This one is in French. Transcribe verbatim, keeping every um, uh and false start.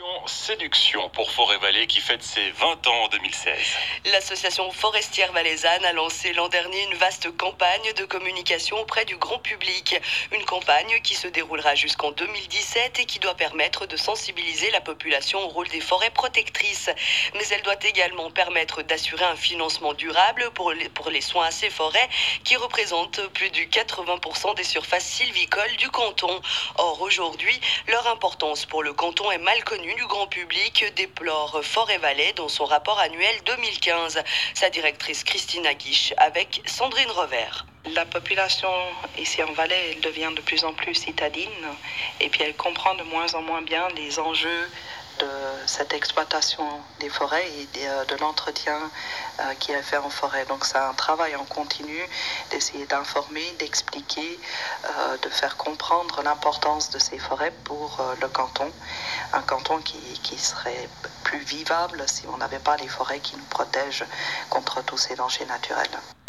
Séduction pour Forêt-Vallée qui fête ses vingt ans en deux mille seize. L'association forestière valaisanne a lancé l'an dernier une vaste campagne de communication auprès du grand public. Une campagne qui se déroulera jusqu'en deux mille dix-sept et qui doit permettre de sensibiliser la population au rôle des forêts protectrices. Mais elle doit également permettre d'assurer un financement durable pour les, pour les soins à ces forêts qui représentent plus de quatre-vingts pour cent des surfaces sylvicoles du canton. Or, aujourd'hui, leur importance pour le canton est mal connue du grand public, déplore Forêt-Vallée dans son rapport annuel deux mille quinze. Sa directrice Christina Guiche avec Sandrine Revers. La population ici en Valais, elle devient de plus en plus citadine et puis elle comprend de moins en moins bien les enjeux de cette exploitation des forêts et de l'entretien qui est fait en forêt. Donc c'est un travail en continu d'essayer d'informer, d'expliquer, de faire comprendre l'importance de ces forêts pour le canton. Un canton qui, qui serait plus vivable si on n'avait pas les forêts qui nous protègent contre tous ces dangers naturels.